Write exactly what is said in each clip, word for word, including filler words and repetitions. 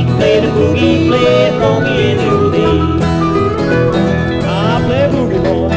play the boogie, play it for me in the old days. I play boogie, boy.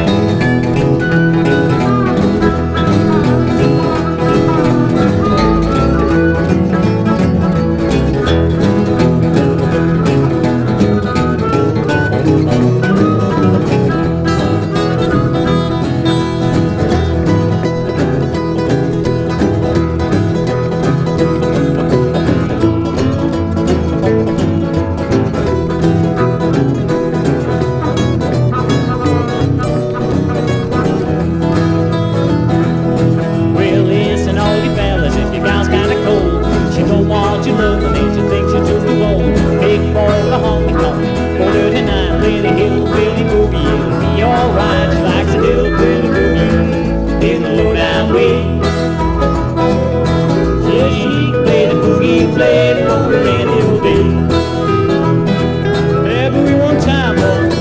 Want you love and she thinks you took the wall. Big boy with a honky tonk, four thirty-nine, play the hillbilly boogie. It'll be alright. She likes the hillbilly boogie in the low down way. Yeah, she can play the boogie, play it for her any old day. Hey, boogie one time, boy.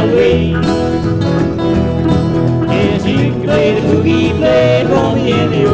Yes, you can play the boogie, play it for me in the